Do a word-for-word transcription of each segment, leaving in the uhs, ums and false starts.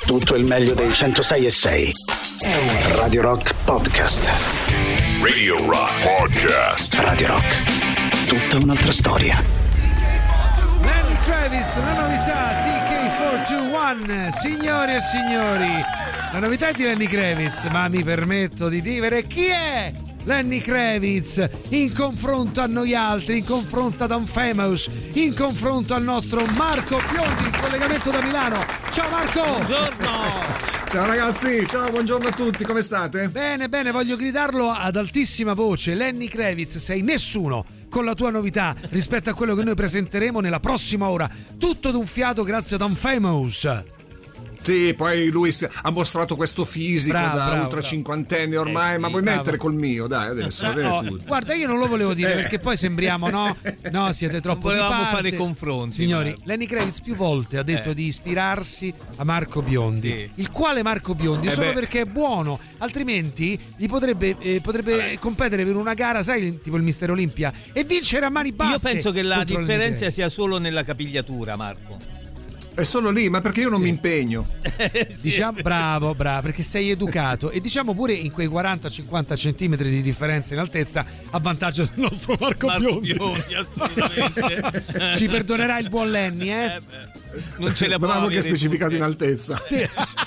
tutto il meglio dei centosei e sei. Radio Rock Podcast. Radio Rock Podcast. Radio Rock. Tutta un'altra storia. Lenny Kravitz, la novità T K quattrocentoventuno. Signori e signori, la novità di Lenny Kravitz, ma mi permetto di dire chi è Lenny Kravitz in confronto a noi altri, in confronto ad Unfamous, in confronto al nostro Marco Biondi in collegamento da Milano. Ciao Marco! Buongiorno! Ciao ragazzi, ciao, buongiorno a tutti, come state? Bene, bene, voglio gridarlo ad altissima voce. Lenny Kravitz, sei nessuno con la tua novità rispetto a quello che noi presenteremo nella prossima ora. Tutto d'un fiato grazie ad Unfamous. Sì, poi lui ha mostrato questo fisico bravo, da bravo, ultra bravo. cinquantenne ormai, eh sì, ma vuoi bravo. mettere col mio? Dai, adesso va bene No, tutto. guarda, io non lo volevo dire perché poi sembriamo, no? No, siete troppo Non volevamo di parte. fare confronti. Signori, ma... Lenny Kravitz più volte ha detto Eh. di ispirarsi a Marco Biondi, Sì. il quale Marco Biondi Eh solo beh. perché è buono, altrimenti gli potrebbe, eh, potrebbe competere per una gara, sai, tipo il Mister Olimpia, e vincere a mani basse. Io penso che la contro Lenny differenza Kravitz. sia solo nella capigliatura, Marco. È solo lì, ma perché io non mi impegno? Diciamo, bravo, bravo, perché sei educato, e diciamo pure in quei quaranta cinquanta centimetri di differenza in altezza a vantaggio del nostro Marco, Marco Biondi. Biondi, assolutamente. Ci perdonerà il buon Lenny, eh? Eh beh, non ce le può Bravo che hai avere specificato tutte. in altezza. Sì.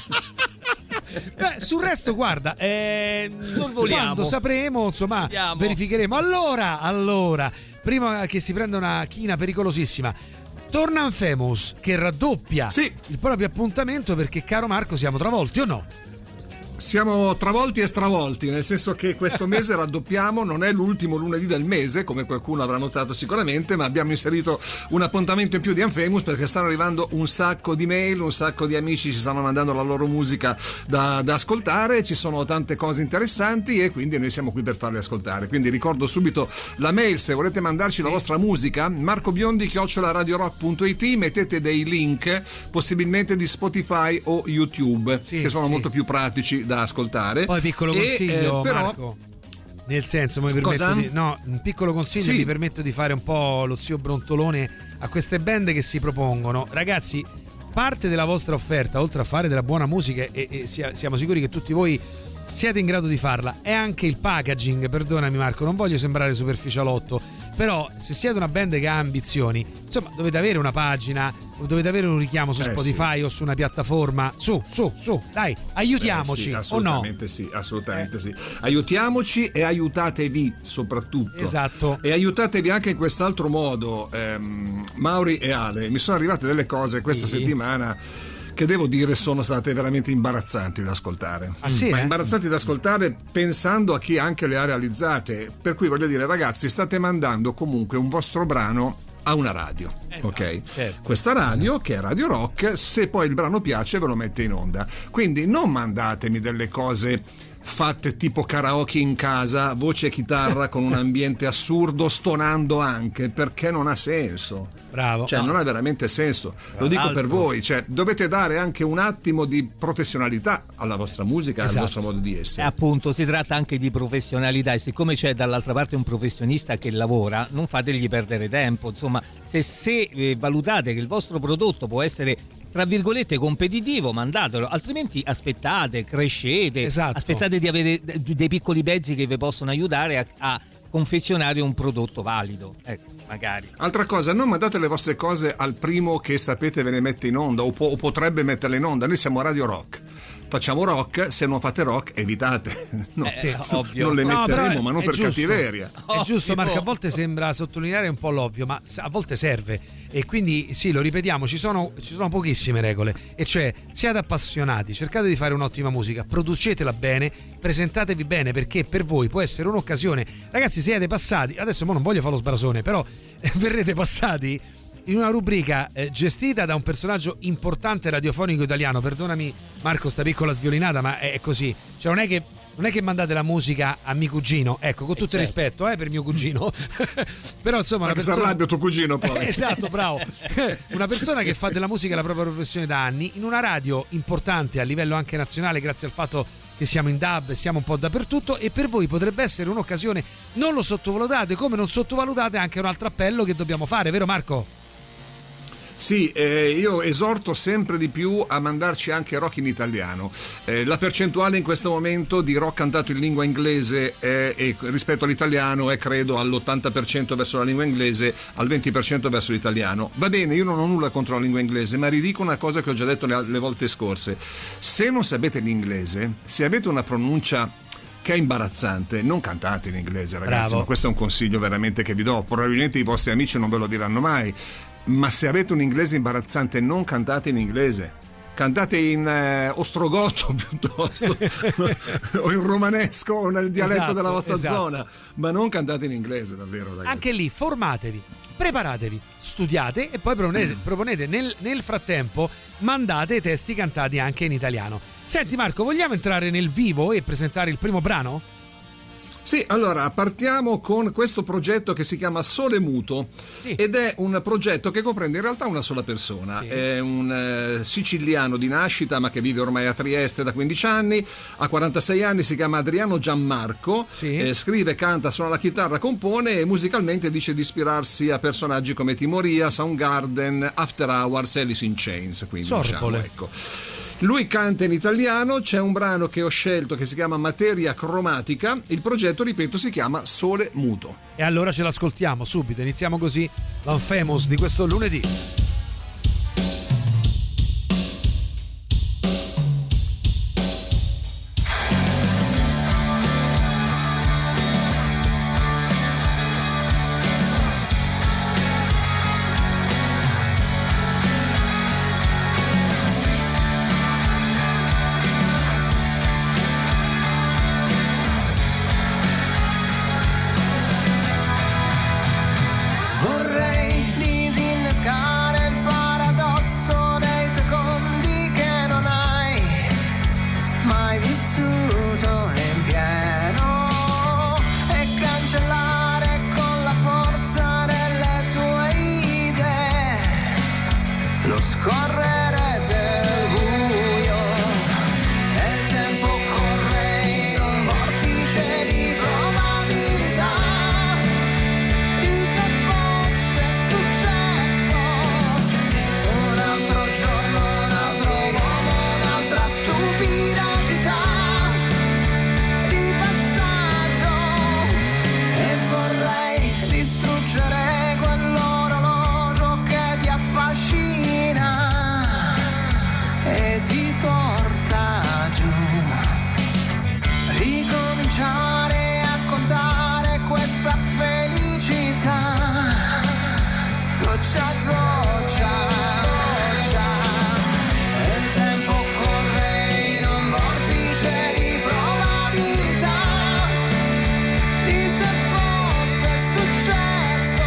Beh, sul resto guarda, eh, Sorvoliamo. quando sapremo, insomma, Vediamo. verificheremo. Allora, allora, prima che si prenda una china pericolosissima, torna Unfamous che raddoppia Sì. il proprio appuntamento, perché, caro Marco, siamo travolti o no? Siamo travolti e stravolti, nel senso che questo mese raddoppiamo, non è l'ultimo lunedì del mese, come qualcuno avrà notato sicuramente, ma abbiamo inserito un appuntamento in più di Unfamous perché stanno arrivando un sacco di mail, un sacco di amici ci stanno mandando la loro musica da, da ascoltare, ci sono tante cose interessanti e quindi noi siamo qui per farle ascoltare. Quindi ricordo subito la mail, se volete mandarci la vostra musica, marcobiondi chiocciola radiorock punto it, mettete dei link possibilmente di Spotify o YouTube, Sì, che sono sì. molto più pratici da ascoltare. Poi piccolo E, consiglio, eh, però, Marco. Nel senso, mi permetto Cosa? di, no, un piccolo consiglio, Sì. mi permetto di fare un po' lo zio brontolone a queste band che si propongono. Ragazzi, parte della vostra offerta, oltre a fare della buona musica, e, e sia- siamo sicuri che tutti voi siete in grado di farla, è anche il packaging. Perdonami Marco, non voglio sembrare superficialotto, però se siete una band che ha ambizioni, insomma, dovete avere una pagina, dovete avere un richiamo su Eh, Spotify o su una piattaforma. Su, su, su, dai, aiutiamoci, Eh, sì, o no? assolutamente sì, assolutamente sì. Aiutiamoci e aiutatevi soprattutto. Esatto. E aiutatevi anche in quest'altro modo. Ehm, Mauri e Ale, mi sono arrivate delle cose questa Sì. settimana che devo dire sono state veramente imbarazzanti da ascoltare. Ah, sì, Ma eh? imbarazzanti da ascoltare pensando a chi anche le ha realizzate. Per cui voglio dire, ragazzi, state mandando comunque un vostro brano a una radio, Esatto, ok? certo. Questa radio, che è Radio Rock, se poi il brano piace ve lo mette in onda. Quindi non mandatemi delle cose fatte tipo karaoke in casa, voce e chitarra con un ambiente assurdo, stonando anche, perché non ha senso. Bravo. Cioè, No. non ha veramente senso. Lo dico per l'altro- voi, cioè, dovete dare anche un attimo di professionalità alla vostra musica, Esatto. al vostro modo di E essere. appunto si tratta anche di professionalità, e siccome c'è dall'altra parte un professionista che lavora, non fategli perdere tempo. Insomma, se, se eh, valutate che il vostro prodotto può essere tra virgolette competitivo, mandatelo, altrimenti aspettate, crescete, Esatto. aspettate di avere de- dei piccoli mezzi che vi possono aiutare a, a confezionare un prodotto valido, ecco, magari. Altra cosa, non mandate le vostre cose al primo che sapete ve ne mette in onda o, po- o potrebbe metterle in onda. Noi siamo Radio Rock. Facciamo rock, se non fate rock evitate. No, Eh, sì, ovvio. non le No, metteremo, però è- ma non è per giusto. cattiveria. È giusto, Ovvio. Marco, a volte sembra sottolineare un po' l'ovvio, ma a volte serve, e quindi sì, lo ripetiamo, ci sono, ci sono pochissime regole, e cioè siate appassionati, cercate di fare un'ottima musica, producetela bene, presentatevi bene, perché per voi può essere un'occasione. Ragazzi, siete passati, adesso mo non voglio fare lo sbrasone, però verrete passati in una rubrica eh, gestita da un personaggio importante radiofonico italiano. Perdonami Marco sta piccola sviolinata, ma è, è così, cioè non è che non è che mandate la musica a mio cugino, ecco, con tutto il certo. rispetto eh, per mio cugino però insomma una Anche se persona... arrabbia tuo cugino poi. esatto, bravo. Una persona che fa della musica la propria professione da anni, in una radio importante a livello anche nazionale, grazie al fatto che siamo in D A B, siamo un po' dappertutto, e per voi potrebbe essere un'occasione. Non lo sottovalutate, come non sottovalutate anche un altro appello che dobbiamo fare, vero Marco? Sì, eh, io esorto sempre di più a mandarci anche rock in italiano. Eh, la percentuale in questo momento di rock cantato in lingua inglese è, è, rispetto all'italiano è credo all'ottanta per cento verso la lingua inglese, al venti per cento verso l'italiano. Va bene, io non ho nulla contro la lingua inglese, ma ridico una cosa che ho già detto le, le volte scorse. Se non sapete l'inglese, se avete una pronuncia che è imbarazzante, non cantate in inglese, ragazzi. Ma questo è un consiglio veramente che vi do. Probabilmente i vostri amici non ve lo diranno mai, ma se avete un inglese imbarazzante non cantate in inglese, cantate in eh, ostrogoto piuttosto o in romanesco o nel dialetto esatto, della vostra esatto. zona, ma non cantate in inglese, davvero, ragazzi. Anche lì formatevi, preparatevi, studiate e poi proponete, proponete nel, nel frattempo mandate i testi cantati anche in italiano. Senti Marco, vogliamo entrare nel vivo e presentare il primo brano? Sì, allora partiamo con questo progetto che si chiama Sole Muto, sì. Ed è un progetto che comprende in realtà una sola persona, sì. È un eh, siciliano di nascita ma che vive ormai a Trieste da quindici anni, ha quarantasei anni, si chiama Adriano Gianmarco, sì. eh, scrive, canta, suona la chitarra, compone e musicalmente dice di ispirarsi a personaggi come Timoria, Soundgarden, After Hours, Alice in Chains, quindi Sorpole. diciamo, ecco. Lui canta in italiano, c'è un brano che ho scelto che si chiama Materia Cromatica, il progetto, ripeto, si chiama Sole Muto. E allora ce l'ascoltiamo subito, iniziamo così l'Unfamous di questo lunedì. Vorrei disinnescare il paradosso dei secondi che non hai mai vissuto in pieno e cancellare con la forza delle tue idee lo scorrere del buio e il tempo corre in un vortice di probabilità. Un altro giorno, un altro uomo, un'altra stupida città di passaggio e vorrei distruggere quell'orologio che ti affascina e ti porta giù, ricominciare a contare questa felicità goccia a goccia, goccia. E il tempo corre in un vortice di probabilità. Di se fosse successo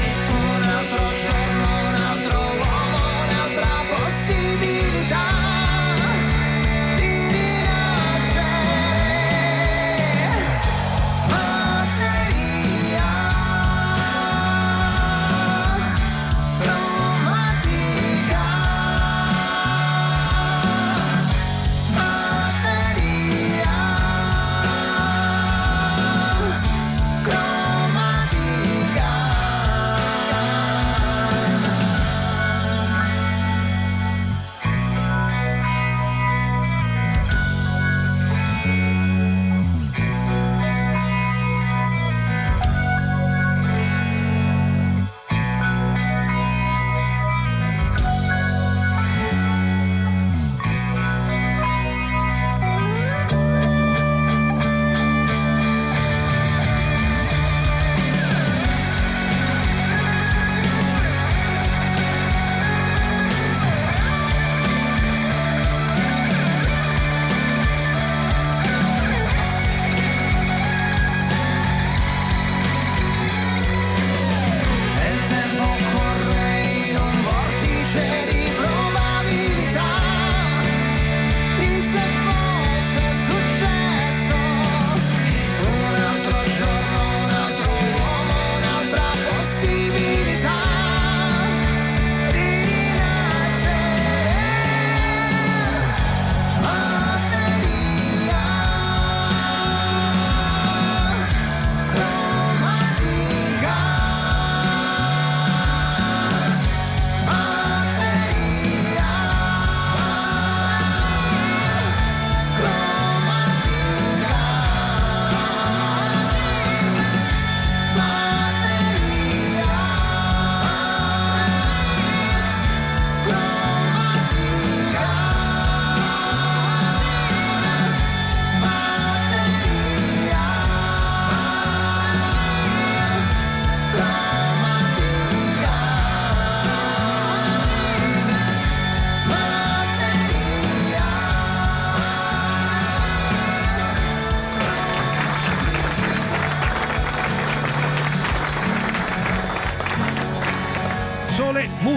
un altro giorno, un altro uomo, un'altra possibilità.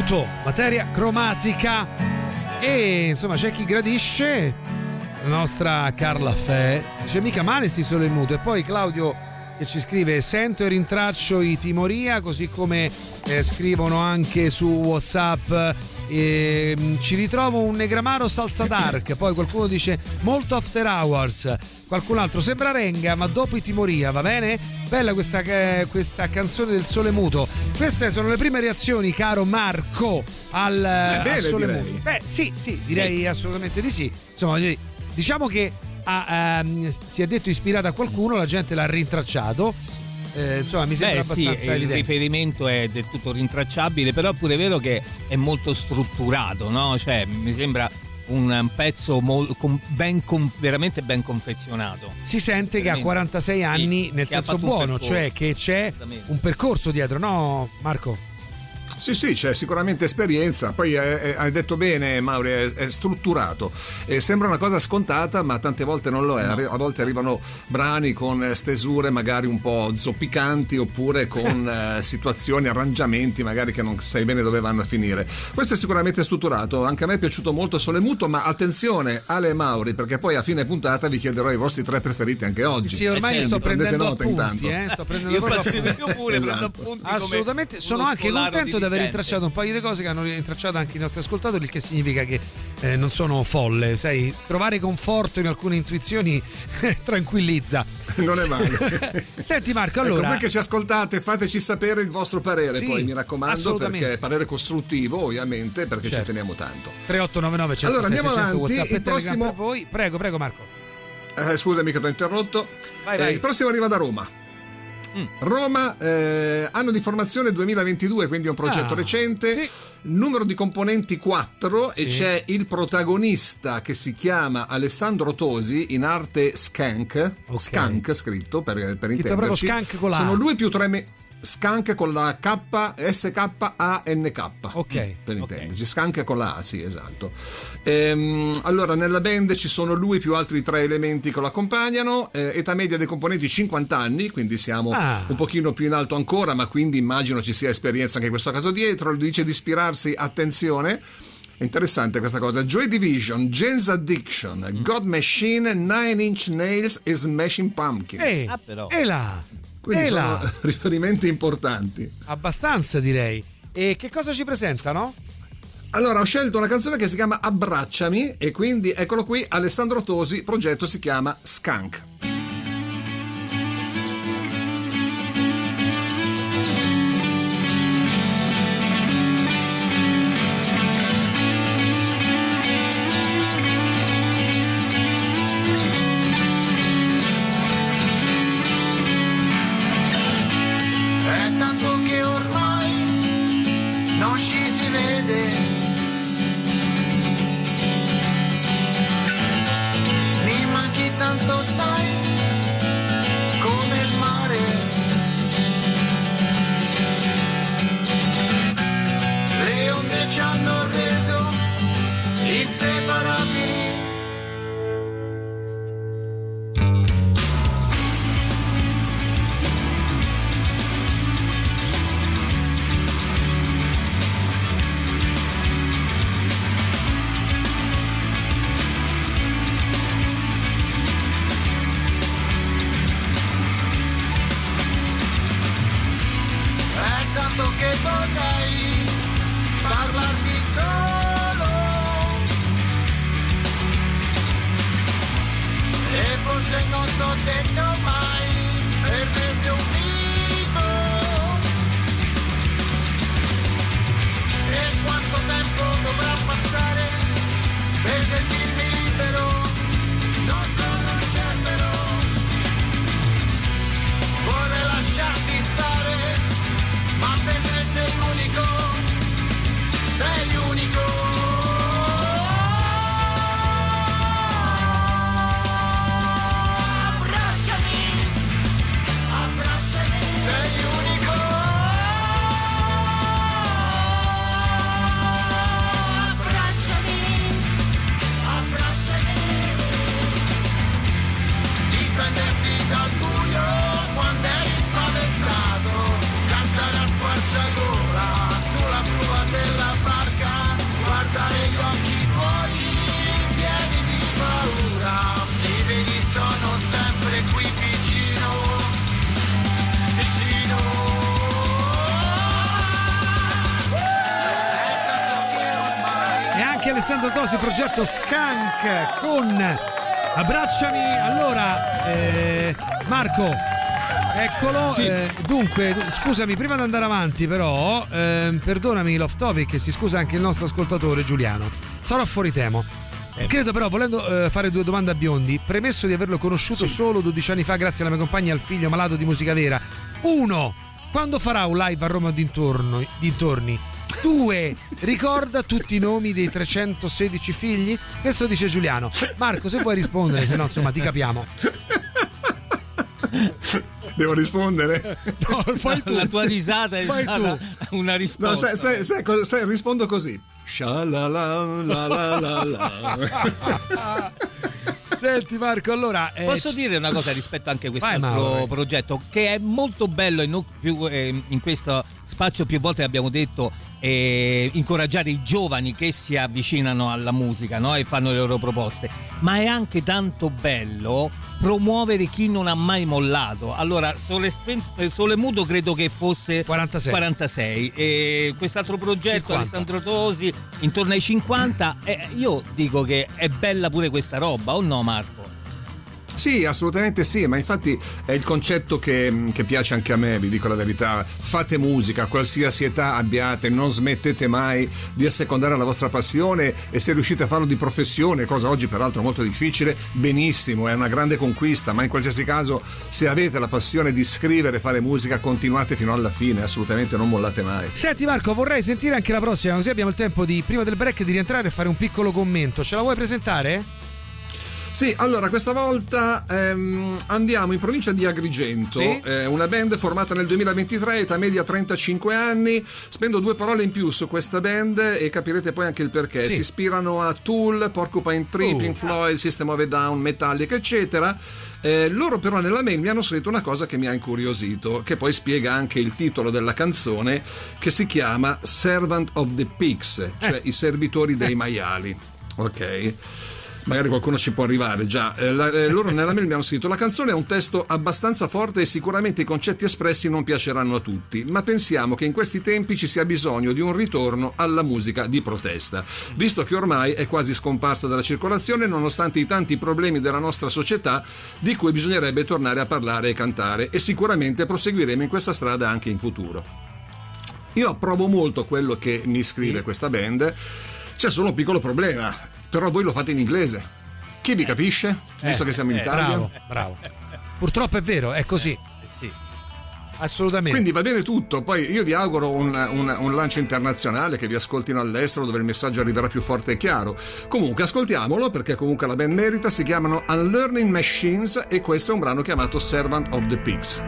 muto, materia cromatica. E insomma c'è chi gradisce, la nostra Carla Fe dice mica male sti Sole Muto. E poi Claudio che ci scrive sento e rintraccio i Timoria, così come eh, scrivono anche su WhatsApp eh, ci ritrovo un Negramaro Salsa Dark. Poi qualcuno dice molto After Hours, qualcun altro sembra Renga ma dopo i Timoria, va bene? Bella questa, eh, questa canzone del Sole Muto. Queste sono le prime reazioni, caro Marco, al, bene, al Sole direi. Muto. Beh sì, sì, direi sì. Assolutamente di sì. Insomma, diciamo che ha, ehm, si è detto ispirata a qualcuno, la gente l'ha rintracciato. Eh, insomma, mi sembra Beh, abbastanza sì, evidente. il riferimento è del tutto rintracciabile, però è pure vero che è molto strutturato, no? Cioè, mi sembra un pezzo mol, com, ben com, veramente ben confezionato. Si sente veramente. Che ha quarantasei anni, sì, nel senso buono, cioè che c'è un percorso dietro, no Marco? Sì, sì, c'è sicuramente esperienza. Poi è, è, hai detto bene, Mauri, è, è strutturato. E sembra una cosa scontata, ma tante volte non lo è. No. A volte arrivano brani con stesure magari un po' zoppicanti, oppure con eh, situazioni, arrangiamenti magari che non sai bene dove vanno a finire. Questo è sicuramente strutturato. Anche a me è piaciuto molto Sole Muto, ma attenzione Ale e Mauri, perché poi a fine puntata vi chiederò i vostri tre preferiti anche oggi. Sì, ormai eh, sto prendendo nota appunti, intanto. eh, sto prendendo io faccio io pure esatto. prendo appunti. Assolutamente, sono anche contento di aver rintracciato un paio di cose che hanno rintracciato anche i nostri ascoltatori, il che significa che eh, non sono folle, sai, trovare conforto in alcune intuizioni tranquillizza. Non è male. Senti Marco, allora ecco, voi che ci ascoltate, fateci sapere il vostro parere, sì, poi mi raccomando, perché parere costruttivo ovviamente, perché certo. ci teniamo tanto. tre otto nove nove uno zero allora andiamo avanti, WhatsApp il prossimo per voi. Prego, prego Marco. Eh, scusami che ti ho interrotto. Vai, vai. Eh, il prossimo arriva da Roma. Mm. Roma, eh, anno di formazione duemilaventidue, quindi è un progetto ah, recente, sì. Numero di componenti quattro, sì. E c'è il protagonista che si chiama Alessandro Tosi, in arte Skank, okay. Skank scritto per, per intenderci. Skank con la sono lui più tre me- Skank con la K, S K A N K, ok, per intenderci, okay. Skank con la A, sì, esatto. Ehm, allora nella band ci sono lui più altri tre elementi che lo accompagnano, eh, età media dei componenti cinquanta anni, quindi siamo ah. un pochino più in alto ancora, ma quindi immagino ci sia esperienza anche in questo caso dietro. Dice di ispirarsi, attenzione, è interessante questa cosa, Joy Division, Jane's Addiction, mm. God Machine, Nine Inch Nails e Smashing Pumpkins. Ehi, ah, però. E là. Quindi e sono là. riferimenti importanti. Abbastanza, direi. E che cosa ci presentano? Allora, ho scelto una canzone che si chiama Abbracciami, e quindi eccolo qui, Alessandro Tosi, progetto si chiama Skank. Abbracciami Alessandro Tosi, progetto Skank con Abbracciami. Allora, eh, Marco, eccolo. Sì. Eh, dunque, scusami, prima di andare avanti, però, eh, perdonami l'off topic, si scusa anche il nostro ascoltatore Giuliano. Sarò fuori tema. Eh. Credo però, volendo eh, fare due domande a Biondi, premesso di averlo conosciuto Sì. solo dodici anni fa grazie alla mia compagna e al figlio malato di musica vera. Uno, quando farà un live a Roma o dintorno, dintorni? Due, ricorda tutti i nomi dei trecentosedici figli? Questo dice Giuliano. Marco, se vuoi rispondere, se no insomma ti capiamo. Devo rispondere? No, fai tu. La tua risata è Fai stata tu. una No, risposta. sai, sai, sai, cosa- sai, rispondo così. Sha-la-la, la la la la. Senti Marco, allora eh, Posso dire una cosa rispetto anche a Vai, quest'altro Mauro. progetto che è molto bello e non più, eh, in questo spazio più volte abbiamo detto eh, incoraggiare i giovani che si avvicinano alla musica, no? E fanno le loro proposte, ma è anche tanto bello promuovere chi non ha mai mollato. Allora Sole, Spen- eh, Sole Muto credo che fosse quarantasei. quarantasei e quest'altro progetto cinquanta. Alessandro Tosi intorno ai cinquanta. Eh, io dico che è bella pure questa roba, o no Marco? Sì, assolutamente sì, ma infatti è il concetto che, che piace anche a me, vi dico la verità. Fate musica, qualsiasi età abbiate, non smettete mai di assecondare la vostra passione e se riuscite a farlo di professione, cosa oggi peraltro molto difficile, benissimo, è una grande conquista, ma in qualsiasi caso se avete la passione di scrivere e fare musica continuate fino alla fine, assolutamente non mollate mai. Senti Marco, vorrei sentire anche la prossima, così abbiamo il tempo di prima del break di rientrare e fare un piccolo commento. Ce la vuoi presentare? Sì, allora questa volta ehm, andiamo in provincia di Agrigento, Sì. eh, una band formata nel duemilaventitré, età media trentacinque anni. Spendo due parole in più su questa band e capirete poi anche il perché. Sì. Si ispirano a Tool, Porcupine Tree, Oh. Pink Floyd, System of a Down, Metallica, eccetera. Eh, loro però nella mail mi hanno scritto una cosa che mi ha incuriosito, che poi spiega anche il titolo della canzone, che si chiama Servant of the Pigs, cioè i servitori dei maiali. Ok? Magari qualcuno ci può arrivare già. Eh, la, eh, loro nella mail mi hanno scritto: la canzone ha un testo abbastanza forte e sicuramente i concetti espressi non piaceranno a tutti, ma pensiamo che in questi tempi ci sia bisogno di un ritorno alla musica di protesta, visto che ormai è quasi scomparsa dalla circolazione nonostante i tanti problemi della nostra società di cui bisognerebbe tornare a parlare e cantare, e sicuramente proseguiremo in questa strada anche in futuro. Io approvo molto quello che mi scrive questa band. C'è solo un piccolo problema, però voi lo fate in inglese. Chi vi capisce? Visto che siamo in eh, Italia. Bravo, bravo. Purtroppo è vero, è così. Eh sì. Assolutamente. Quindi va bene tutto. Poi io vi auguro un, un, un lancio internazionale, che vi ascoltino all'estero dove il messaggio arriverà più forte e chiaro. Comunque ascoltiamolo, perché comunque la band merita. Si chiamano Unlearning Machines e questo è un brano chiamato Servant of the Pigs.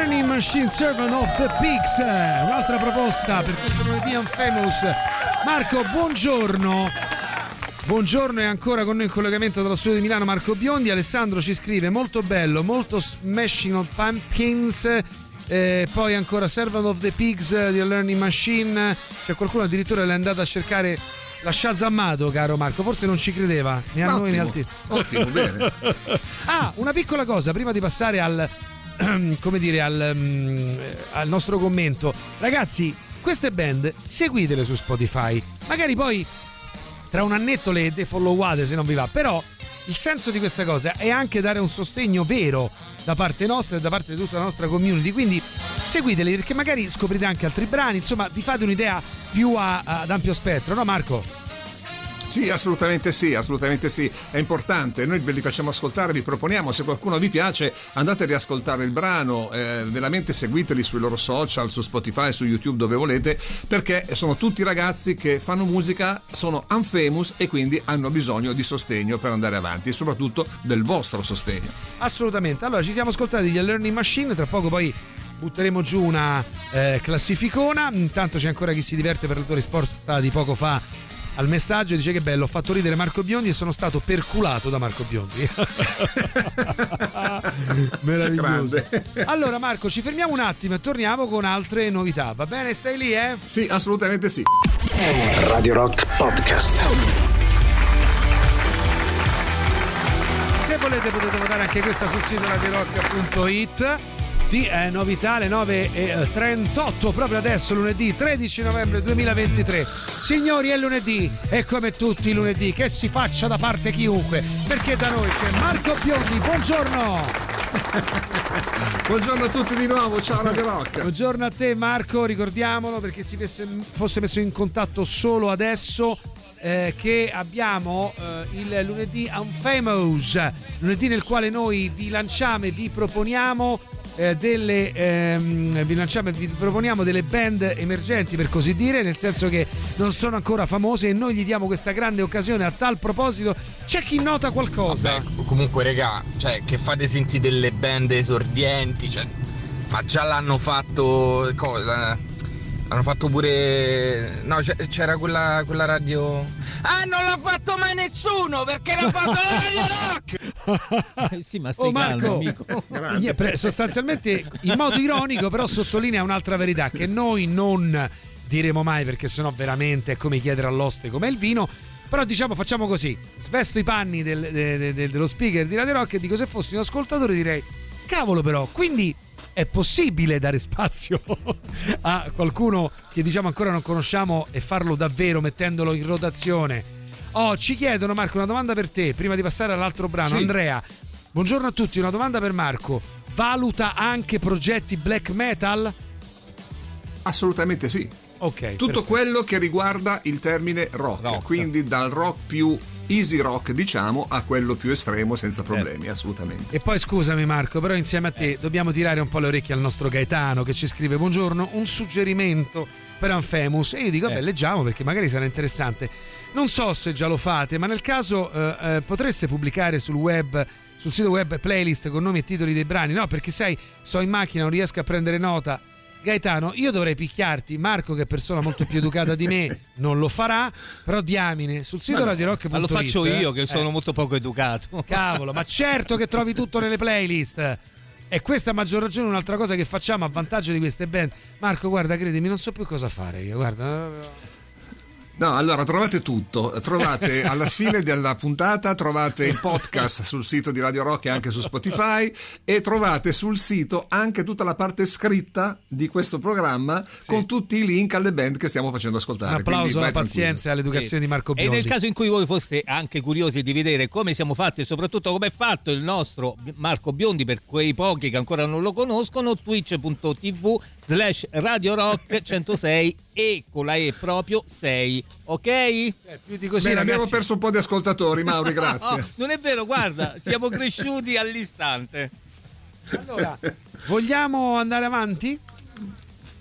Learning Machine, Servant of the Pigs, un'altra proposta per questo lunedì Unfamous. Marco, buongiorno. Buongiorno, è ancora con noi in collegamento dallo studio di Milano Marco Biondi. Alessandro ci scrive: molto bello, molto Smashing of Pumpkins. Eh, poi ancora Servant of the Pigs di Learning Machine. C'è qualcuno addirittura l'è andato a cercare, l'ha shazammato, caro Marco, forse non ci credeva né a noi né al tipo. Ottimo, bene. Ah, una piccola cosa prima di passare al come dire al, um, al nostro commento. Ragazzi, queste band seguitele su Spotify, magari poi tra un annetto le defollowate se non vi va, però il senso di questa cosa è anche dare un sostegno vero da parte nostra e da parte di tutta la nostra community, quindi seguiteli perché magari scoprite anche altri brani, insomma vi fate un'idea più a, ad ampio spettro, no Marco? Sì, assolutamente sì, assolutamente sì, è importante, noi ve li facciamo ascoltare, vi proponiamo, se qualcuno vi piace andate a riascoltare il brano, eh, veramente seguiteli sui loro social, su Spotify, su YouTube, dove volete, perché sono tutti ragazzi che fanno musica, sono unfamous e quindi hanno bisogno di sostegno per andare avanti e soprattutto del vostro sostegno. Assolutamente, allora ci siamo ascoltati gli Learning Machine, tra poco poi butteremo giù una eh, classificona, intanto c'è ancora chi si diverte per la tua risposta di poco fa al messaggio, dice che bello, ho fatto ridere Marco Biondi e sono stato perculato da Marco Biondi. Meraviglioso. Grande. Allora Marco, ci fermiamo un attimo e torniamo con altre novità, va bene? Stai lì, eh? Sì, assolutamente sì. Radio Rock Podcast. Se volete potete votare anche questa sul sito radio rock punto it. Di eh, novità alle nove e trentotto proprio adesso, lunedì tredici novembre duemilaventitré. Signori, è lunedì e come tutti i lunedì che si faccia da parte chiunque, perché da noi c'è Marco Biondi. Buongiorno. Buongiorno a tutti di nuovo, ciao Radio Rock. Buongiorno a te Marco, ricordiamolo perché si fosse, fosse messo in contatto solo adesso. Eh, che abbiamo eh, il lunedì Unfamous, lunedì nel quale noi vi lanciamo e vi proponiamo eh, delle ehm, vi lanciamo e vi proponiamo delle band emergenti, per così dire, nel senso che non sono ancora famose e noi gli diamo questa grande occasione. A tal proposito c'è chi nota qualcosa. Vabbè, comunque regà, cioè che fate sentire delle band esordienti, cioè, ma già l'hanno fatto cosa? Hanno fatto pure. No, c'era quella, quella radio. Ah, non l'ha fatto mai nessuno perché l'ha fatto la Radio Rock! Sì, ma stai Oh Marco, calmo, amico. Sostanzialmente in modo ironico, però sottolinea un'altra verità che noi non diremo mai, perché sennò veramente è come chiedere all'oste com'è il vino. Però diciamo, facciamo così: svesto i panni del, de, de, dello speaker di Radio Rock e dico, se fossi un ascoltatore direi cavolo, però quindi è possibile dare spazio a qualcuno che diciamo ancora non conosciamo e farlo davvero mettendolo in rotazione. Oh, ci chiedono, Marco, una domanda per te prima di passare all'altro brano. Sì. Andrea, buongiorno a tutti, una domanda per Marco: valuta anche progetti black metal? Assolutamente sì. Ok. Tutto perfetto. Quello che riguarda il termine rock, Rock. quindi dal rock più easy rock, diciamo, a quello più estremo senza problemi, Eh. assolutamente. E poi scusami Marco, però insieme a te dobbiamo tirare un po' le orecchie al nostro Gaetano che ci scrive: buongiorno, un suggerimento per Unfamous. E io dico, vabbè, Eh. leggiamo perché magari sarà interessante. Non so se già lo fate, ma nel caso eh, eh, potreste pubblicare sul web, sul sito web, playlist con nomi e titoli dei brani. No, perché sai, sto in macchina, non riesco a prendere nota. Gaetano, io dovrei picchiarti. Marco, che è persona molto più educata di me, non lo farà, però diamine, sul sito Ma no, radio rock punto it. ma lo faccio io che eh. sono molto poco educato. Cavolo, ma certo che trovi tutto nelle playlist. E questa a maggior ragione è un'altra cosa che facciamo a vantaggio di queste band. Marco, guarda, credimi, non so più cosa fare io, guarda. No, allora trovate tutto, trovate alla fine della puntata trovate il podcast sul sito di Radio Rock e anche su Spotify, e trovate sul sito anche tutta la parte scritta di questo programma, sì, con tutti i link alle band che stiamo facendo ascoltare. Un applauso alla tranquillo. pazienza e all'educazione Sì. di Marco E Biondi. nel caso in cui voi foste anche curiosi di vedere come siamo fatti e soprattutto come è fatto il nostro Marco Biondi, per quei pochi che ancora non lo conoscono, twitch punto tv slash Radio Rock centosei e con la E proprio sei, ok? Eh, più di così, Bene, ragazzi. abbiamo perso un po' di ascoltatori, Mauri, grazie. No, non è vero, guarda, siamo cresciuti all'istante. Allora, vogliamo andare avanti?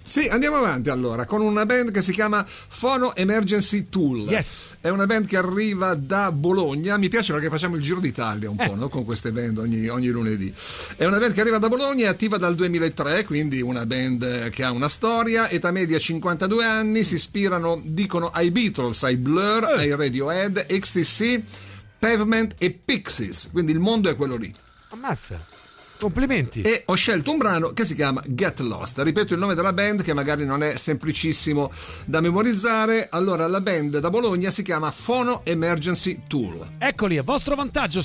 Sì, andiamo avanti allora con una band che si chiama Phono Emergency Tool. Yes. È una band che arriva da Bologna. Mi piace perché facciamo il giro d'Italia un Eh. po', no? Con queste band ogni, ogni lunedì. È una band che arriva da Bologna, è attiva dal duemilatré, quindi una band che ha una storia, età media cinquantadue anni, si ispirano, dicono, ai Beatles, ai Blur, Eh. ai Radiohead, X T C, Pavement e Pixies, quindi il mondo è quello lì. Ammazza. Complimenti. E ho scelto un brano che si chiama Get Lost. Ripeto il nome della band che magari non è semplicissimo da memorizzare. Allora, la band da Bologna si chiama Phono Emergency Tool. Eccoli, a vostro vantaggio.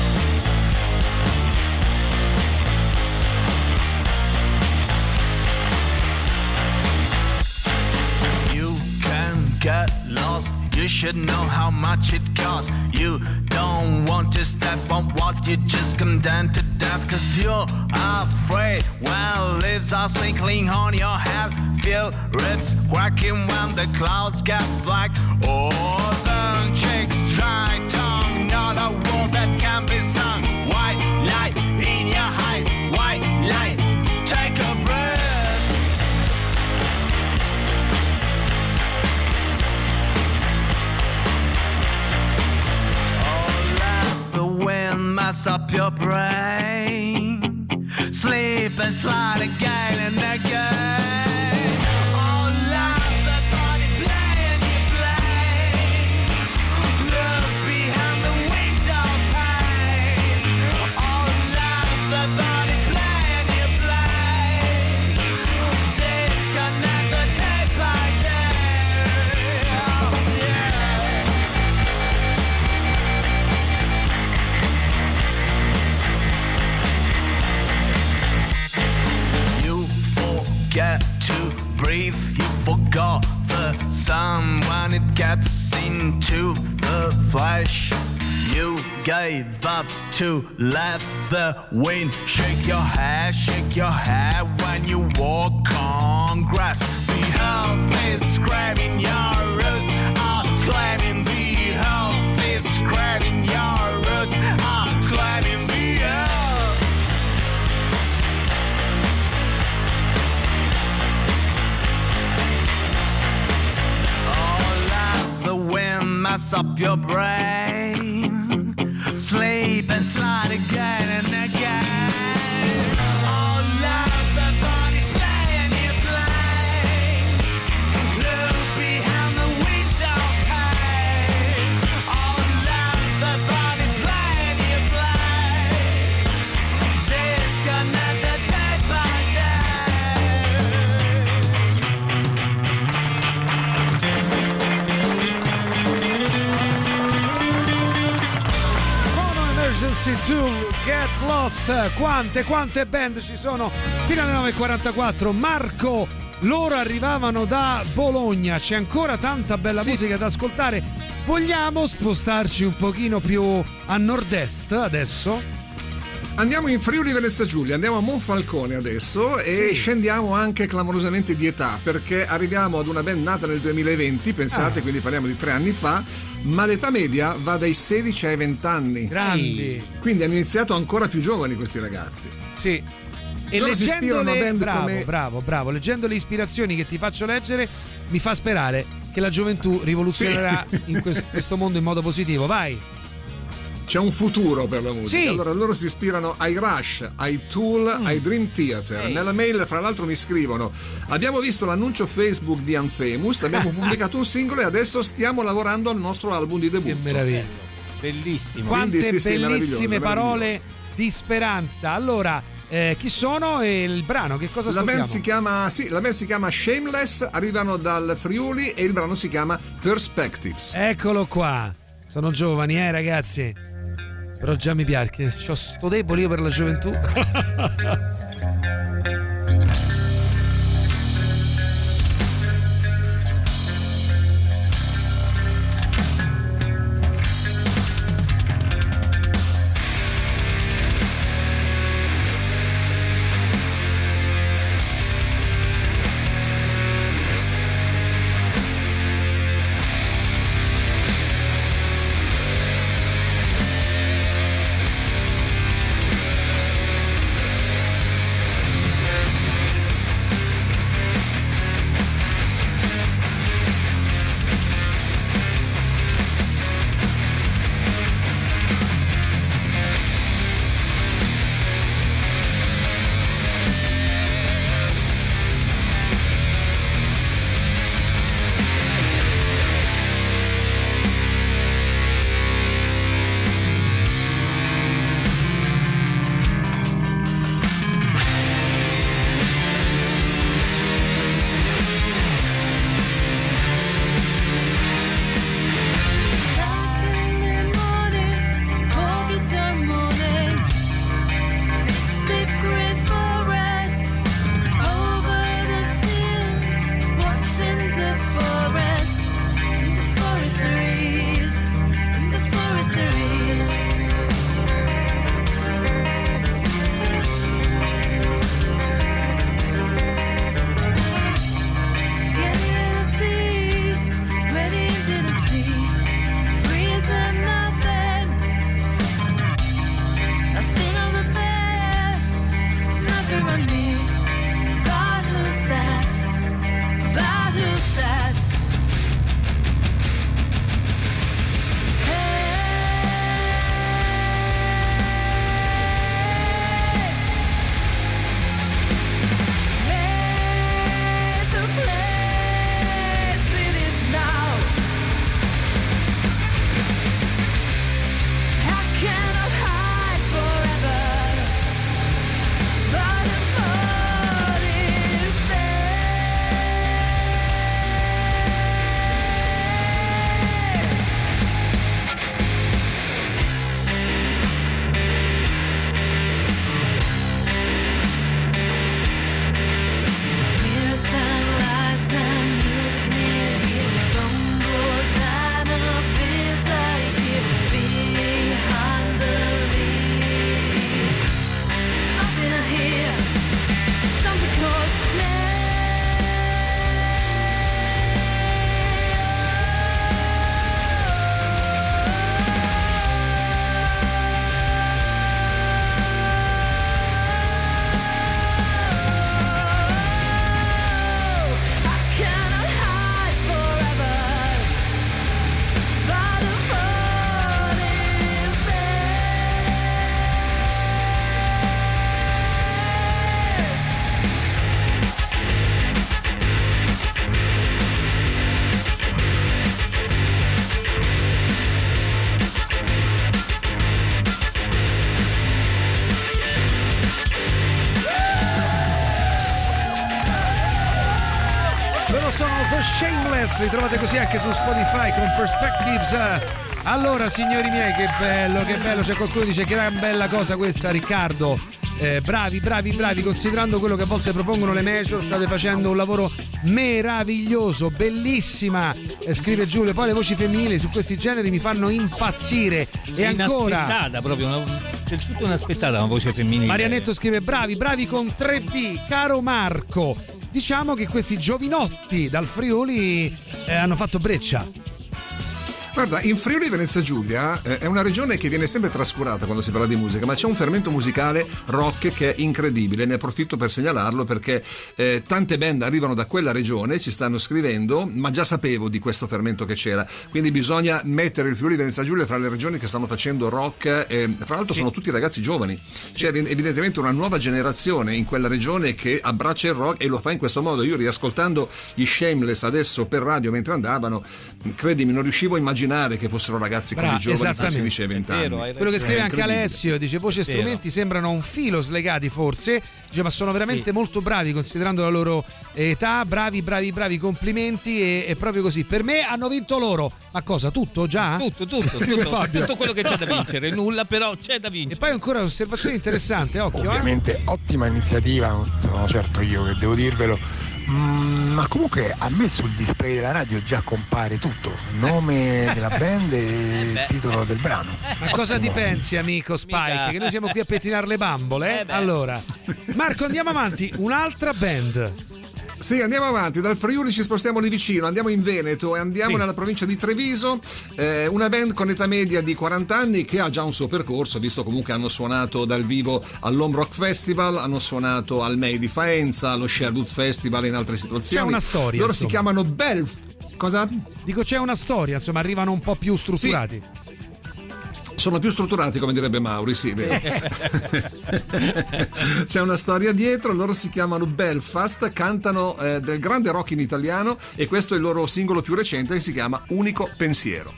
You can get lost. You should know how much it costs. You don't want to step on what you just condemned to death. Cause you're afraid when leaves are sprinkling on your head. Feel ribs cracking when the clouds get black. Oh, the chicks dry tongue, not a word that can be sung. White light in your eyes, white light, take a breath. The wind mess up your brain. Sleep and slide again and again. Oh, let the body play and you play. Look behind the window pane. Oh, let the body play and you play. Disconnect the day by day. Oh, yeah. Get to breathe, you forgot the sun when it gets into the flesh. You gave up to let the wind shake your hair, shake your hair when you walk on grass. The earth is scraping your roots, are claiming the earth is scraping your roots, are claiming the earth. The wind mess up your brain. Sleep and slide again and again. Oh, let the body play and you play. Look behind the window pane. Oh, let the body play and you play. Disconnect the day by Emergency Tool, Get Lost. Quante, quante band ci sono fino alle nove e quarantaquattro. Marco, loro arrivavano da Bologna, c'è ancora tanta bella Sì. musica da ascoltare. Vogliamo spostarci un pochino più a nord-est adesso? Andiamo in Friuli Venezia Giulia, andiamo a Monfalcone adesso e Sì. scendiamo anche clamorosamente di età, perché arriviamo ad una band nata nel duemilaventi, pensate, Ah. quindi parliamo di tre anni fa, ma l'età media va dai sedici ai venti anni. Grandi. Quindi hanno iniziato ancora più giovani questi ragazzi. Sì. E Loro si leggendo ispirano a le band bravo, come- bravo, bravo, leggendo le ispirazioni che ti faccio leggere, mi fa sperare che la gioventù rivoluzionerà in questo, questo mondo in modo positivo. Vai. C'è un futuro per la musica. Sì. Allora loro si ispirano ai Rush, ai Tool, Mm. ai Dream Theater. Ehi. Nella mail, fra l'altro, mi scrivono: abbiamo visto l'annuncio Facebook di Anfemus, abbiamo pubblicato un singolo e adesso stiamo lavorando al nostro album di Che debutto. meraviglia. Bellissimo. Quante Quindi, sì, sì, bellissime meraviglioso, parole di speranza. Allora, eh, chi sono e il brano? Che cosa La ascoltiamo? band, si chiama, sì, la band si chiama Shameless, arrivano dal Friuli e il brano si chiama Perspectives. Eccolo qua. Sono giovani, eh ragazzi. Però già mi piace, c'ho sto debole io per la gioventù. day. Loro sono The Shameless, li trovate così anche su Spotify con Perspectives. Allora signori miei, che bello, che bello, c'è qualcuno che dice che gran bella cosa questa, Riccardo. Eh, bravi, bravi, bravi, considerando quello che a volte propongono le major, state facendo un lavoro meraviglioso, bellissima, eh, scrive Giulio. Poi le voci femminili su questi generi mi fanno impazzire. E è ancora inaspettata proprio, una, del tutto inaspettata una voce femminile. Marianetto scrive bravi, bravi con tre B, caro Marco. Diciamo che questi giovinotti dal Friuli eh, hanno fatto breccia. Guarda, in Friuli Venezia Giulia eh, è una regione che viene sempre trascurata quando si parla di musica, ma c'è un fermento musicale rock che è incredibile. Ne approfitto per segnalarlo perché eh, tante band arrivano da quella regione, ci stanno scrivendo, ma già sapevo di questo fermento che c'era, quindi bisogna mettere il Friuli Venezia Giulia fra le regioni che stanno facendo rock. Eh, fra l'altro sì. Sono tutti ragazzi giovani, c'è evidentemente una nuova generazione in quella regione che abbraccia il rock e lo fa in questo modo. Io riascoltando gli Shameless adesso per radio mentre andavano, credimi, non riuscivo a immaginare che fossero ragazzi così Bra, giovani, anzi dice vent'anni. Quello che scrive anche Alessio, dice voce e strumenti sembrano un filo slegati forse, dice ma sono veramente sì. molto bravi considerando la loro età, bravi bravi bravi, complimenti. E, e proprio così, per me hanno vinto loro. Ma cosa, tutto già? Tutto, tutto, tutto, tutto quello che c'è da vincere, nulla però c'è da vincere. E poi ancora un'osservazione interessante, occhio. Ovviamente eh? ottima iniziativa, non sono certo io che devo dirvelo, mm, ma comunque a me sul display della radio già compare tutto, nome della band e il titolo del brano. Ma Ottimo. Cosa ti pensi, amico Spike? Mica. Che noi siamo qui a pettinare le bambole? Eh allora, Marco, andiamo avanti, un'altra band. Sì, andiamo avanti, dal Friuli ci spostiamo lì vicino, andiamo in Veneto e andiamo sì. nella provincia di Treviso, eh, una band con età media di quaranta anni che ha già un suo percorso, visto comunque hanno suonato dal vivo all'Home Rock Festival, hanno suonato al May di Faenza, allo Sherwood Festival e in altre situazioni. C'è una storia. Loro insomma. si chiamano Belf. Cosa? Dico c'è una storia, insomma, arrivano un po' più strutturati. Sì. Sono più strutturati, come direbbe Mauri, sì, vero. C'è una storia dietro, loro si chiamano Belfast, cantano eh, del grande rock in italiano e questo è il loro singolo più recente che si chiama Unico Pensiero.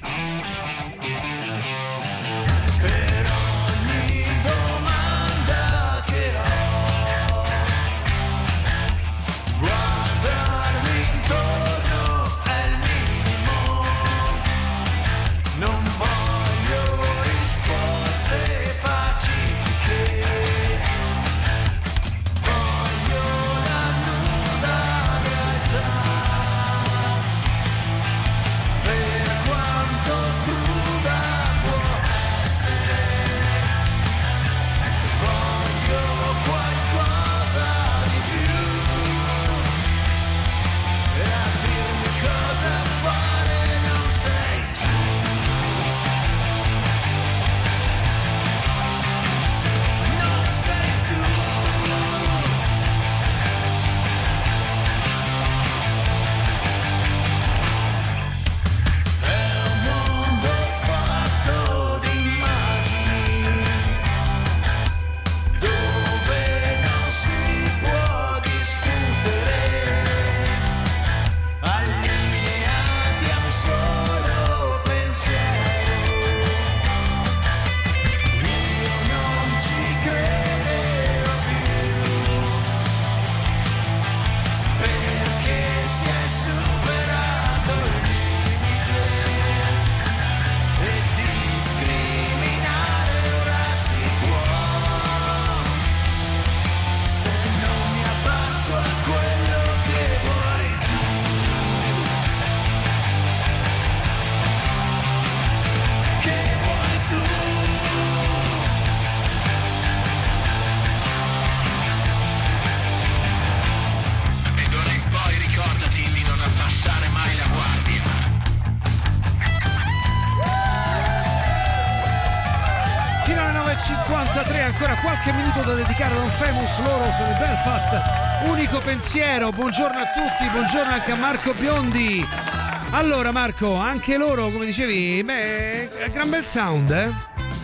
Ancora qualche minuto da dedicare ad un famous, loro sono i Belfast, Unico Pensiero. Buongiorno a tutti, buongiorno anche a Marco Biondi. Allora Marco, anche loro, come dicevi, beh, gran bel sound, eh?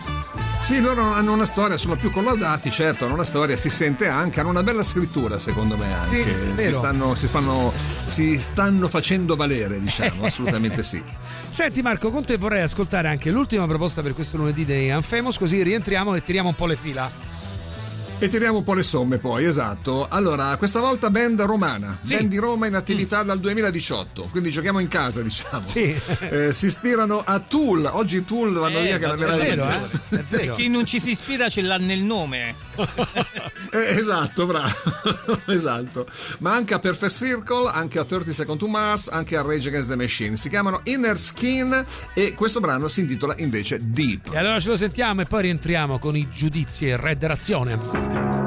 Sì, loro hanno una storia, sono più collaudati, certo, hanno una storia, si sente anche, hanno una bella scrittura secondo me anche, sì, si, stanno, si, fanno, si stanno facendo valere, diciamo, assolutamente sì. Senti Marco, con te vorrei ascoltare anche l'ultima proposta per questo lunedì dei Unfamous, così rientriamo e tiriamo un po' le fila. E tiriamo un po' le somme poi, esatto. Allora, questa volta band romana, Sì. band di Roma in attività mm. dal duemiladiciotto, quindi giochiamo in casa, diciamo. Sì. Eh, si ispirano a Tool, oggi i Tool vanno Eh, via che è la è meraviglia. vero, eh? È vero. Chi non ci si ispira ce l'ha nel nome. Eh, esatto, bravo. Esatto. Ma anche a Perfect Circle, anche a thirty Seconds to Mars, anche a Rage Against the Machine. Si chiamano Inner Skin e questo brano si intitola invece Deep. E allora ce lo sentiamo e poi rientriamo con i giudizi e redazione.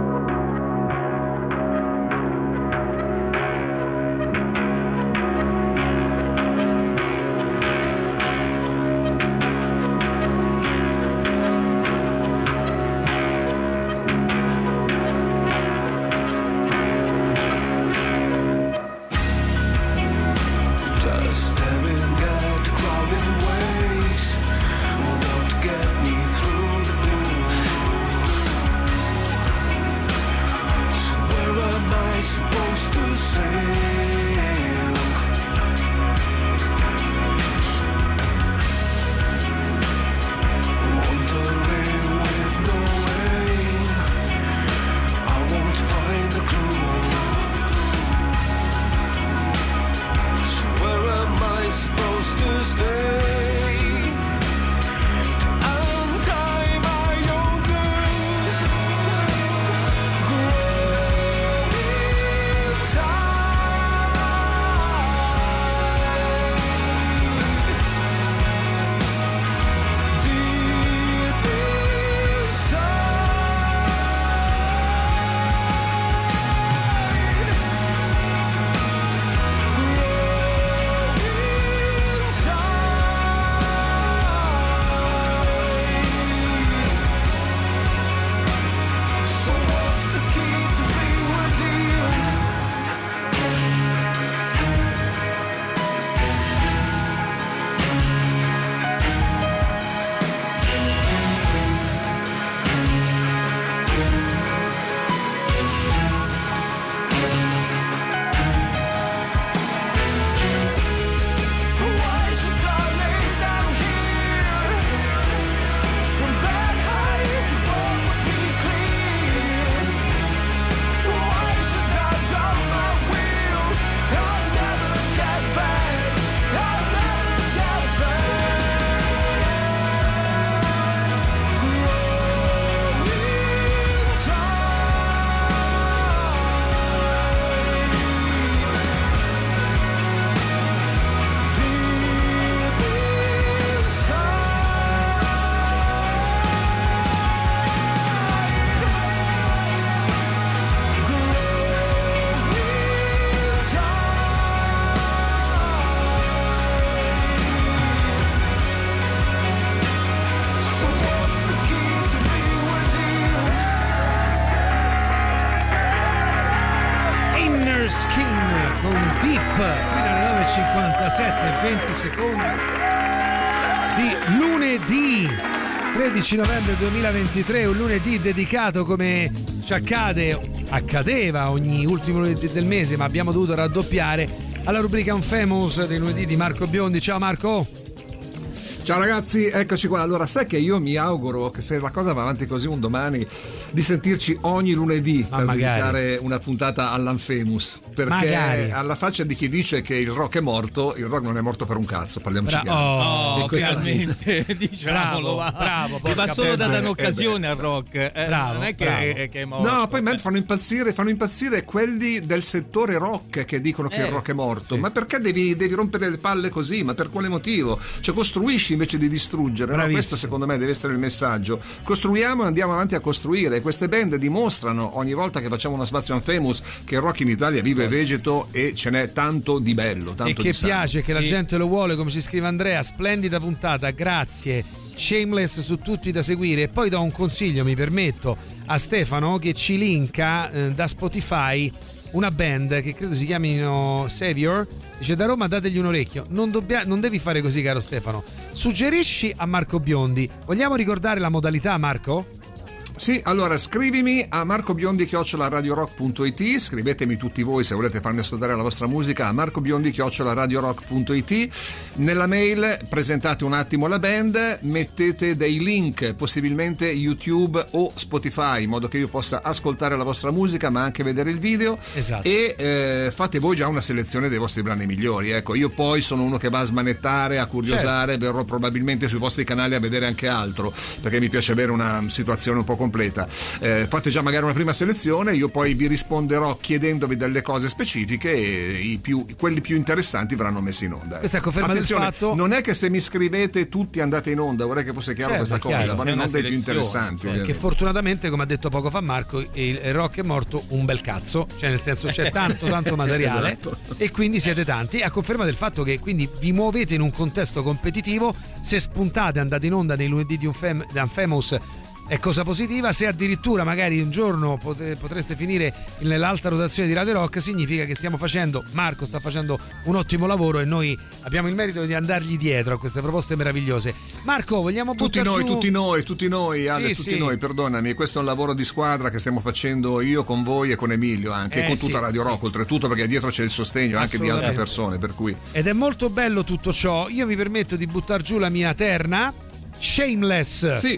venti secondi di lunedì tredici novembre duemilaventitré, un lunedì dedicato, come ci accade accadeva ogni ultimo lunedì del mese, ma abbiamo dovuto raddoppiare, alla rubrica Unfamous dei lunedì di Marco Biondi. Ciao Marco. Ciao ragazzi, eccoci qua. Allora, sai che io mi auguro che se la cosa va avanti così un domani di sentirci ogni lunedì ma per magari. dedicare una puntata all'Unfamous, perché magari. alla faccia di chi dice che il rock è morto, il rock non è morto per un cazzo, parliamoci Bra- chiaro. Oh, finalmente, diciamolo, bravo, va. bravo, Ti va solo da dare eh, un'occasione eh, al rock, eh, bravo, non è che, bravo. è, che è morto. No, poi me fanno impazzire, fanno impazzire quelli del settore rock che dicono che Eh, il rock è morto. sì. Ma perché devi, devi rompere le palle così? Ma per quale motivo? Cioè, costruisci invece di distruggere. No, questo secondo me deve essere il messaggio. Costruiamo e andiamo avanti a costruire. Queste band dimostrano ogni volta che facciamo uno spazio Unfamous che il rock in Italia vive e vegeto e ce n'è tanto di bello, tanto e che di sano. piace, che la Sì. gente lo vuole, come ci scrive Andrea. Splendida puntata, grazie. Shameless su tutti da seguire. E poi do un consiglio, mi permetto, a Stefano, che ci linka eh, da Spotify una band che credo si chiamino Savior. Dice: da Roma dategli un orecchio. Non, dobbia- non devi fare così, caro Stefano. Suggerisci a Marco Biondi. Vogliamo ricordare la modalità, Marco? Sì, allora scrivimi a marcobiondi chiocciola radiorock punto it, scrivetemi tutti voi se volete farmi ascoltare la vostra musica a marcobiondi chiocciola radiorock punto it. Nella mail presentate un attimo la band, mettete dei link, possibilmente YouTube o Spotify, in modo che io possa ascoltare la vostra musica ma anche vedere il video. Esatto. E eh, fate voi già una selezione dei vostri brani migliori. Ecco, io poi sono uno che va a smanettare, a curiosare, certo. Verrò probabilmente sui vostri canali a vedere anche altro, perché mi piace avere una situazione un po' completa. Eh, fate già magari una prima selezione, io poi vi risponderò chiedendovi delle cose specifiche e i più, quelli più interessanti verranno messi in onda. Questa è conferma Attenzione, del fatto. Non è che se mi scrivete tutti andate in onda, vorrei che fosse chiaro, certo, questa cosa, chiaro. vanno in onda i più interessanti. Cioè, che fortunatamente, come ha detto poco fa Marco, il rock è morto un bel cazzo, cioè nel senso c'è tanto tanto materiale, esatto. E quindi siete tanti, a conferma del fatto che quindi vi muovete in un contesto competitivo. Se spuntate, andate in onda nei lunedì di Unfamous, è cosa positiva. Se addirittura magari un giorno potreste finire nell'alta rotazione di Radio Rock, significa che stiamo facendo, Marco sta facendo un ottimo lavoro e noi abbiamo il merito di andargli dietro a queste proposte meravigliose. Marco, vogliamo tutti buttare noi, giù... tutti noi, tutti noi, Ale, sì, tutti sì. noi, perdonami, questo è un lavoro di squadra che stiamo facendo io con voi e con Emilio anche, eh, e con tutta sì. Radio Rock, oltretutto, perché dietro c'è il sostegno anche di altre persone, per cui... Ed è molto bello tutto ciò. Io mi permetto di buttar giù la mia terna, Shameless. Sì.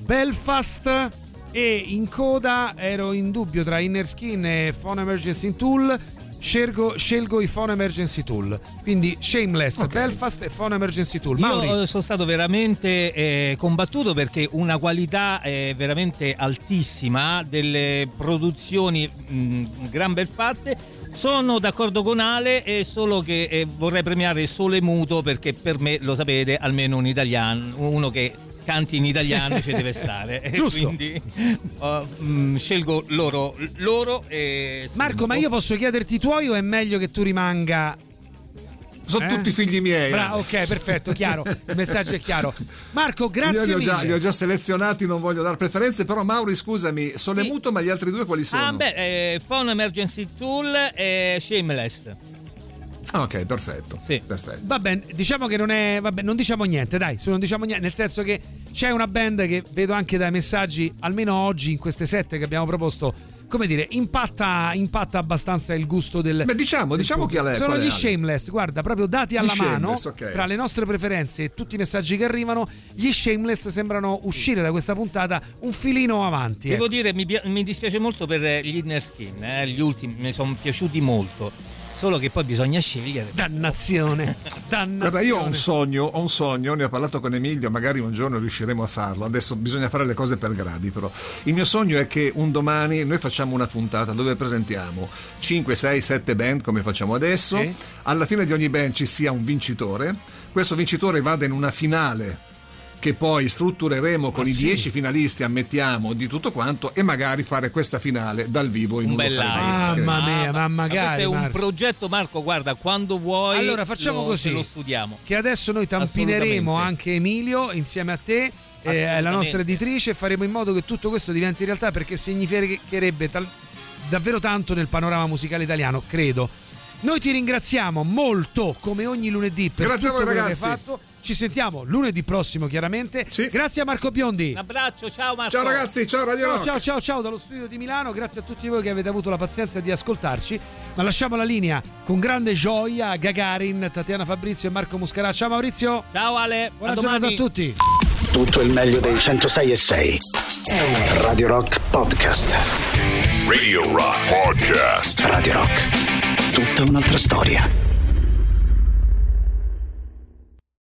Belfast. E in coda ero in dubbio tra Inner Skin e Phone Emergency Tool. Scelgo, scelgo i Phone Emergency Tool. Quindi Shameless, okay. Belfast e Phone Emergency Tool. Mauri. Io sono stato veramente eh, combattuto, perché una qualità eh, veramente altissima, delle produzioni mh, gran bel fatte. Sono d'accordo con Ale, è solo che eh, vorrei premiare Sole Muto, perché per me, lo sapete, almeno un italiano, uno che canti in italiano ci deve stare. Giusto. Quindi uh, mh, scelgo loro, loro e Marco, ma io posso chiederti i tuoi o è meglio che tu rimanga? Sono eh? tutti figli miei. Bra- ok, perfetto, chiaro. Il messaggio è chiaro. Marco, grazie Io li ho, mille. già, li ho già selezionati, non voglio dare preferenze, però Mauri, scusami, Sole sì. Muto, ma gli altri due quali sono? Ah beh, eh, Phone Emergency Tool e Shameless. Ah, ok, perfetto. Sì. Perfetto. Va bene, diciamo che non è. Vabbè, non diciamo niente, dai, su, non diciamo niente, nel senso che c'è una band che vedo anche dai messaggi, almeno oggi in queste sette che abbiamo proposto, come dire, impatta, impatta abbastanza il gusto del. Beh, diciamo, del diciamo che a lei. sono gli Shameless, guarda, proprio dati alla gli mano, okay. Tra le nostre preferenze e tutti i messaggi che arrivano, gli Shameless sembrano uscire da questa puntata un filino avanti. Devo ecco. dire, mi, mi dispiace molto per gli Inner Skin, eh, gli ultimi mi sono piaciuti molto. Solo che poi bisogna scegliere. Dannazione, dannazione. Guarda, io ho un sogno, ho un sogno, ne ho parlato con Emilio, magari un giorno riusciremo a farlo. Adesso bisogna fare le cose per gradi, però. Il mio sogno è che un domani noi facciamo una puntata dove presentiamo cinque, sei, sette band come facciamo adesso. Sì. Alla fine di ogni band ci sia un vincitore. Questo vincitore vada in una finale che poi struttureremo con Ma i sì. dieci finalisti, ammettiamo, di tutto quanto, e magari fare questa finale dal vivo in un un bel live. Mamma Ah, mia, ma magari. questo è un Marco. progetto, Marco, guarda, quando vuoi. Allora facciamo lo, così, lo studiamo. che adesso noi tampineremo anche Emilio insieme a te, eh, la nostra editrice, e faremo in modo che tutto questo diventi realtà, perché significherebbe tal- davvero tanto nel panorama musicale italiano, credo. Noi ti ringraziamo molto, come ogni lunedì, per Grazie a tutto voi, quello che hai ragazzi. fatto. Ci sentiamo lunedì prossimo, chiaramente. Sì. Grazie a Marco Biondi. Un abbraccio, ciao Marco. Ciao ragazzi, ciao Radio Ciao, Rock. ciao, ciao, ciao dallo studio di Milano. Grazie a tutti voi che avete avuto la pazienza di ascoltarci. Ma lasciamo la linea con grande gioia a Gagarin, Tatiana Fabrizio e Marco Muscarà. Ciao Maurizio. Ciao Ale. Buona a giornata domani. a tutti. Tutto il meglio dei centosei e sei. Radio Rock Podcast. Radio Rock Podcast. Radio Rock. Tutta un'altra storia.